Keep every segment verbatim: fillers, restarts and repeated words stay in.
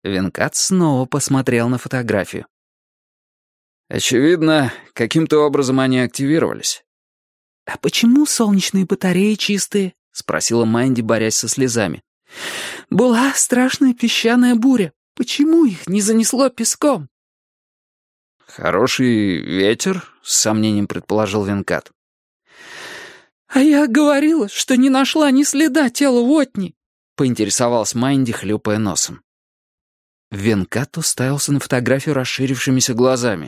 Венкат снова посмотрел на фотографию. Очевидно, каким-то образом они активировались. «А почему солнечные батареи чистые?» — спросила Майнди, борясь со слезами. «Была страшная песчаная буря. Почему их не занесло песком?» «Хороший ветер», — с сомнением предположил Венкат. «А я говорила, что не нашла ни следа тела Уотни», — поинтересовалась Майнди, хлюпая носом. Венкат уставился на фотографию расширившимися глазами.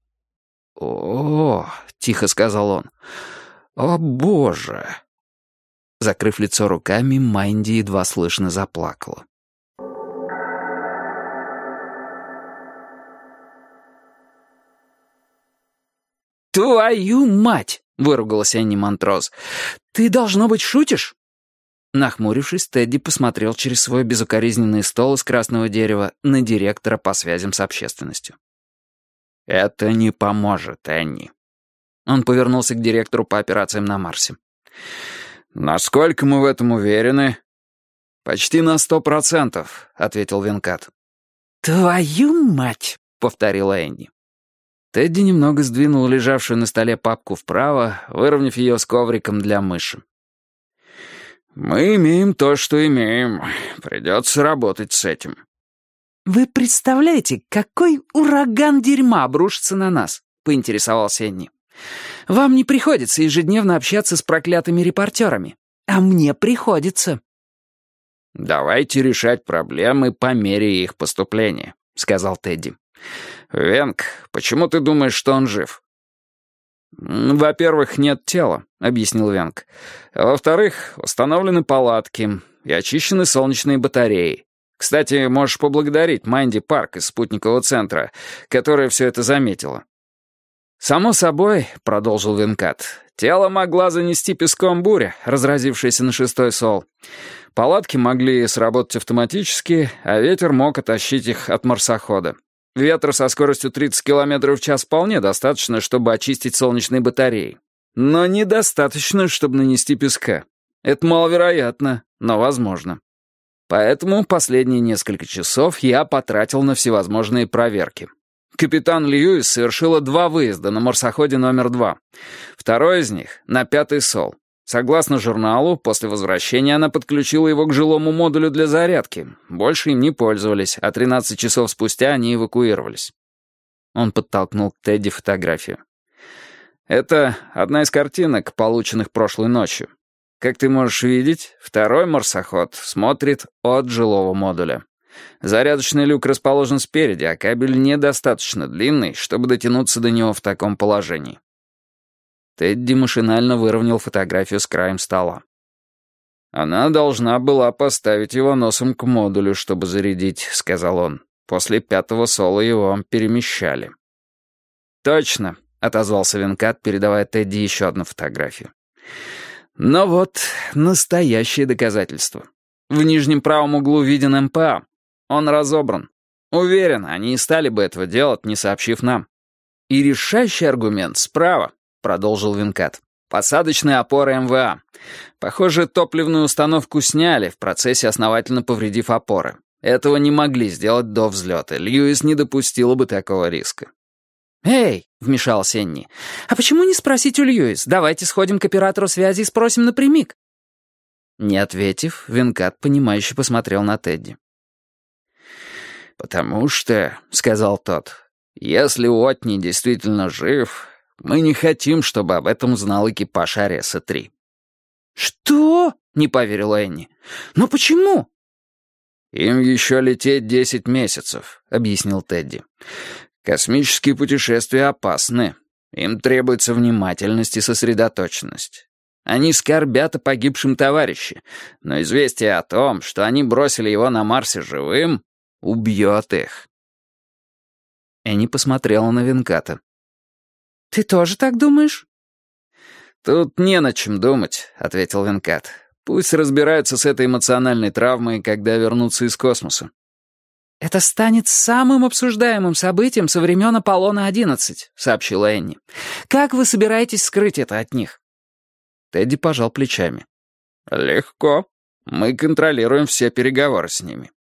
«О, — тихо сказал он, — о, боже!» Закрыв лицо руками, Майнди едва слышно заплакала. «Твою мать!» — выругалась Энни Монтроз. «Ты, должно быть, шутишь?» Нахмурившись, Тедди посмотрел через свой безукоризненный стол из красного дерева на директора по связям с общественностью. «Это не поможет, Энни». Он повернулся к директору по операциям на Марсе. «Насколько мы в этом уверены?» «Почти на сто процентов», — ответил Венкат. «Твою мать!» — повторила Энни. Тедди немного сдвинул лежавшую на столе папку вправо, выровняв ее с ковриком для мыши. «Мы имеем то, что имеем. Придется работать с этим». «Вы представляете, какой ураган дерьма обрушится на нас?» — поинтересовался Энни. «Вам не приходится ежедневно общаться с проклятыми репортерами, а мне приходится». «Давайте решать проблемы по мере их поступления», — сказал Тедди. «Венк, почему ты думаешь, что он жив?» «Во-первых, нет тела», — объяснил Венк. А «Во-вторых, установлены палатки и очищены солнечные батареи. Кстати, можешь поблагодарить Майнди Парк из спутникового центра, которая все это заметила». «Само собой», — продолжил Венкат, — «тело могла занести песком буря, разразившаяся на шестой сол. Палатки могли сработать автоматически, а ветер мог оттащить их от марсохода. Ветра со скоростью тридцать километров в час вполне достаточно, чтобы очистить солнечные батареи. Но недостаточно, чтобы нанести песка. Это маловероятно, но возможно. Поэтому последние несколько часов я потратил на всевозможные проверки. Капитан Льюис совершила два выезда на марсоходе номер два. Второй из них — на пятый сол. Согласно журналу, после возвращения она подключила его к жилому модулю для зарядки. Больше им не пользовались, а тринадцать часов спустя они эвакуировались. Он подтолкнул к Тедди фотографию. Это одна из картинок, полученных прошлой ночью. Как ты можешь видеть, второй марсоход смотрит от жилого модуля. Зарядочный люк расположен спереди, а кабель недостаточно длинный, чтобы дотянуться до него в таком положении. Тедди машинально выровнял фотографию с краем стола. «Она должна была поставить его носом к модулю, чтобы зарядить», — сказал он. «После пятого сола его перемещали». «Точно», — отозвался Венкат, передавая Тедди еще одну фотографию. «Но вот настоящее доказательство. В нижнем правом углу виден эм пэ а. Он разобран. Уверен, они не стали бы этого делать, не сообщив нам. И решающий аргумент справа», — продолжил Венкат. «Посадочные опоры эм вэ а. Похоже, топливную установку сняли, в процессе основательно повредив опоры. Этого не могли сделать до взлета. Льюис не допустила бы такого риска». «Эй!» — вмешался Энни. «А почему не спросить у Льюис? Давайте сходим к оператору связи и спросим напрямик». Не ответив, Венкат понимающе посмотрел на Тедди. «Потому что, — сказал тот, — если Уотни действительно жив, мы не хотим, чтобы об этом знал экипаж Ареса три». «Что?» — не поверила Энни. «Но почему?» «Им еще лететь десять месяцев», — объяснил Тедди. «Космические путешествия опасны. Им требуется внимательность и сосредоточенность. Они скорбят о погибшем товарище, но известие о том, что они бросили его на Марсе живым, убьет их». Энни посмотрела на Венката. «Ты тоже так думаешь?» «Тут не над чем думать», — ответил Венкат. «Пусть разбираются с этой эмоциональной травмой, когда вернутся из космоса». «Это станет самым обсуждаемым событием со времен Аполлона одиннадцать», — сообщила Энни. «Как вы собираетесь скрыть это от них?» Тедди пожал плечами. «Легко. Мы контролируем все переговоры с ними.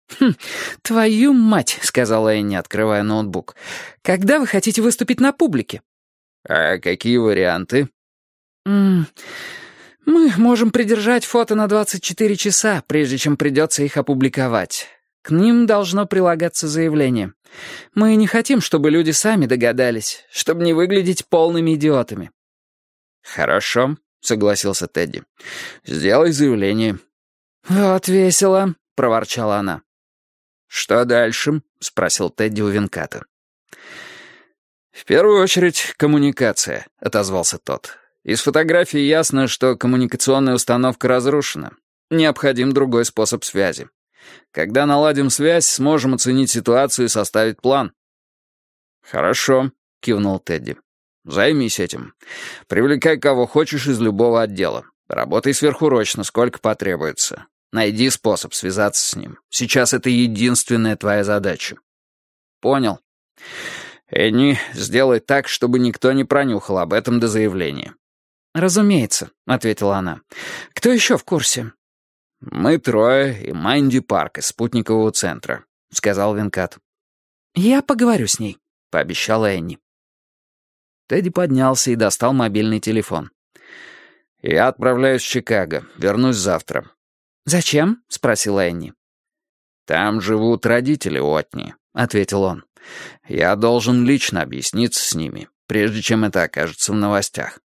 «Хм, твою мать», — сказала Энни, открывая ноутбук. «Когда вы хотите выступить на публике?» «А какие варианты?» М -м, «Мы можем придержать фото на двадцать четыре часа, прежде чем придется их опубликовать. К ним должно прилагаться заявление. Мы не хотим, чтобы люди сами догадались, чтобы не выглядеть полными идиотами». «Хорошо», — согласился Тедди. «Сделай заявление». «Вот весело», — проворчала она. «Что дальше?» — спросил Тедди у Венката. «В первую очередь, коммуникация», — отозвался тот. «Из фотографии ясно, что коммуникационная установка разрушена. Необходим другой способ связи. Когда наладим связь, сможем оценить ситуацию и составить план». «Хорошо», — кивнул Тедди. «Займись этим. Привлекай кого хочешь из любого отдела. Работай сверхурочно, сколько потребуется. Найди способ связаться с ним. Сейчас это единственная твоя задача». «Понял». «Энни, сделай так, чтобы никто не пронюхал об этом до заявления». «Разумеется», — ответила она. «Кто еще в курсе?» «Мы трое и Майнди Парк из спутникового центра», — сказал Венкат. «Я поговорю с ней», — пообещала Энни. Тедди поднялся и достал мобильный телефон. «Я отправляюсь в Чикаго. Вернусь завтра». «Зачем?» — спросила Энни. «Там живут родители Уотни», — ответил он. «Я должен лично объясниться с ними, прежде чем это окажется в новостях».